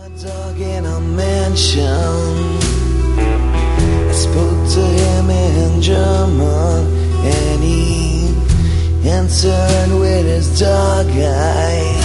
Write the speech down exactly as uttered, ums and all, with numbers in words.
My dog in a mansion. I spoke to him in German, and he answered with his dog eye.